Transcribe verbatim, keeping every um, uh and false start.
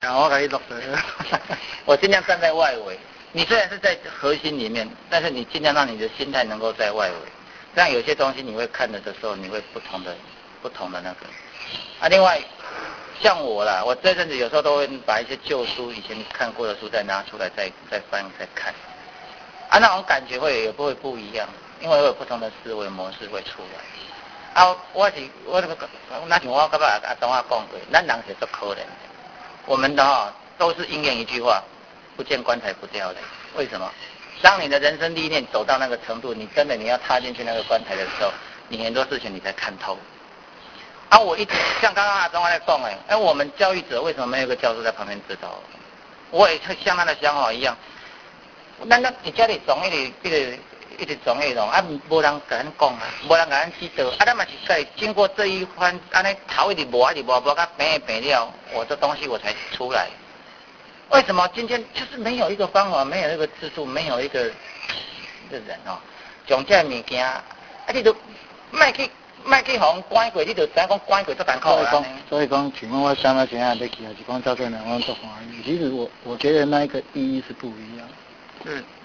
我给你录的。 我尽量站在外围。你虽然是在核心里面，但是你尽量让你的心态能够在外围。这样有些东西你会看的的时候，你会不同的不同的那个。啊，另外像我啦，我这阵子有时候都会把一些旧书、以前看过的书再拿出来，再再翻再看。啊，那种感觉会也不会不一样，因为会有不同的思维模式会出来。啊，我是我这个，那像我刚才阿东阿讲过，咱人是做可怜的，我们的哈、哦、都是应验一句话，不见棺材不掉泪。为什么？当你的人生历练走到那个程度，你真的你要踏进去那个棺材的时候，你很多事情你才看透。啊，我一直像刚刚阿东在讲哎，哎，我们教育者为什么没有一个教授在旁边指导？我也像他的想法一样。咱咱伫遮里种一直一直一直种迄种，啊，无人甲咱讲啊，无人甲咱指导，啊，咱嘛是在经过这一番，安尼头一直磨一直磨磨到平也平了，我这东西我才出来。为什么今天就是没有一个方法，没有一个制度，没有一个的人哦，将这物件，啊，你都卖去卖去互关过，你就知影讲关过足艰苦所以讲，所以讲，请问我想到现在在起啊，是讲照这两方做法，其实我我觉得那一个意义是不一样。 嗯。